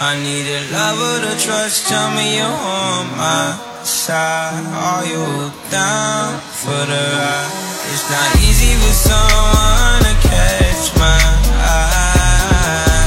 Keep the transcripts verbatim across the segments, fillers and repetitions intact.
I need a lover to trust, tell me you're on my side. Are you down for the ride? It's not easy for someone to catch my eye,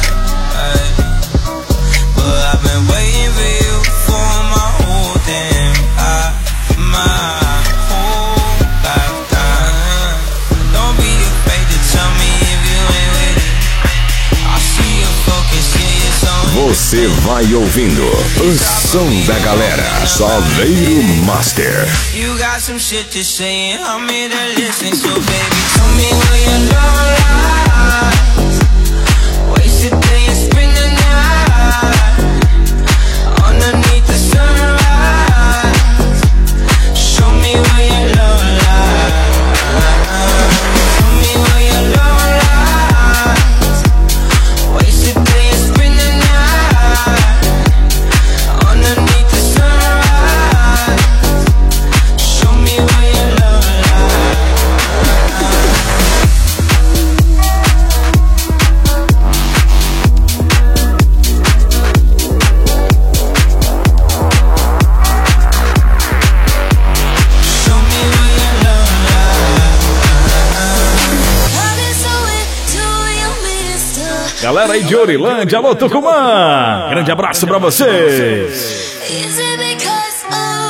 but I've been waiting for you for my whole damn life, my whole lifetime. Don't be afraid to tell me if you ain't with it. I see your focus, yeah, it's on. Você vai ouvindo o som da galera, Salveiro Master. You got some shit to say and I'm here to listen, so baby, tell me where your love lies. Waste a day and spend the night underneath the sunrise. Show me where your love lies. Show me where your love lies. Waste a day and spend the night underneath the sunrise. Show me where your love lies. Show me where your love lies. I've been so into your mister. Galera aí de Orilândia, alô Tucumã! Grande abraço pra vocês! Is it because of